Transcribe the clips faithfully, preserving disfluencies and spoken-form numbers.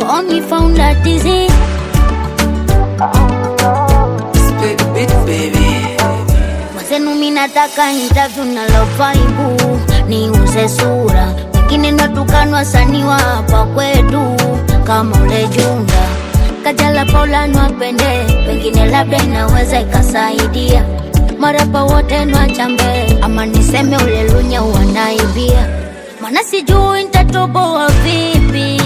Call me found that disease. Split bit baby. Mwenzenu minataka interview na lofaibu, niuze sura, wengine natukanwa saniwa hapa kwetu. Kama ule Junda Kajala Paula nwapende, pengine labda inaweza ikasaidia. Marapa wote nwachambe, ama niseme ule Lunya wanaibia. Mana sijui nitatoboa vipi,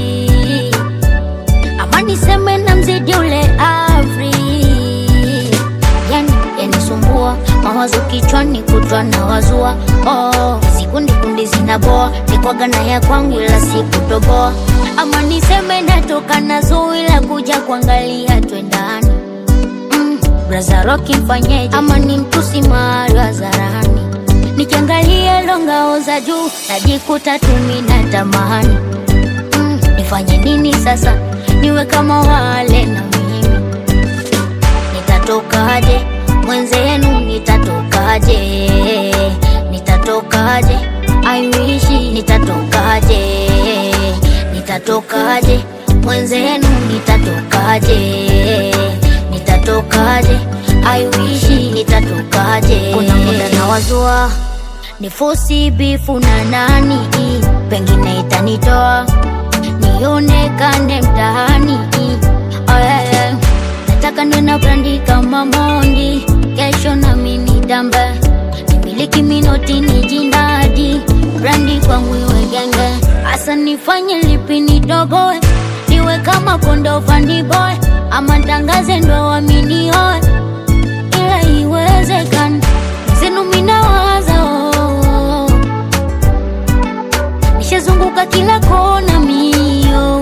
ama niseme na mzidi ule Afri. Yani yanisumbua mawazo kichwani kutwa na wazua. Oh, sikundi kundi zinaboa, nikwaga na ya kwangu ila sikutoboa. Ama niseme natoka na zui la kuja kuangalia twendani. mm, Braza Rocky mfanyeje, ama ni mtusi mahali wazarani. Nikiangalia longao za juu, najikuta tumi na tamani. mm, Nifanye nini sasa, niwe kama wale na mimi. Nitatokaje, mwenzenu nitatokaje? Nitatokaje, I wish nitatokaje? Nitatokaje, mwenzenu nitatokaje? Nitatokaje, I wish nitatokaje? Kuna muda na wazua nifosi bifu na nani, pengine itanitoa nionekane mtahani. Oh yeah, yeah. Nataka niwe na brandi kama Mondi, kesho na mini dambe, nimiliki minoti nijindadi, brandi kwangu iwe genge. Asa nifanye lipi nidogoe, niwe kama Kondo Funny Boy, ama tangaze ndo wamini hoe, ila iwezekana. Zenu minawaza oh, oh. Nishazunguka kila kona mio,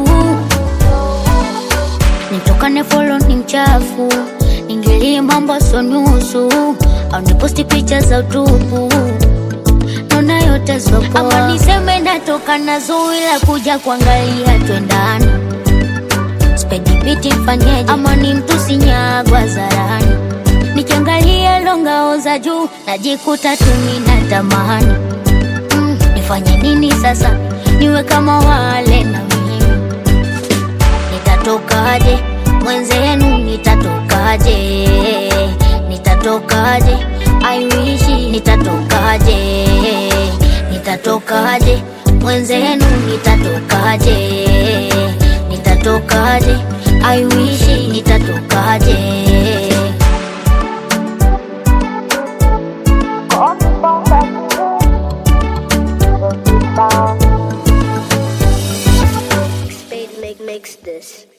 nitokane follow ni mchafu, ingilie mambo so nusu, au niposti picha za utupu, nona yote sopoa. Ama niseme natoka na zui la kuja kuangalia twendani. Spedi biti mfanyeje, ama ni mtusi nyagwa zarani. Nikiangalia longao za juu, najikuta tumi na tamani. mm, Nifanye nini sasa, niwe kama wale na mimi. Nitatokaje, mwenzenu nitatokaje? Nitatokaje, I wish nitatokaje? Nitatokaje, mwenzenu nitatokaje? Nitatokaje, I wish nitatokaje? Spade make makes this.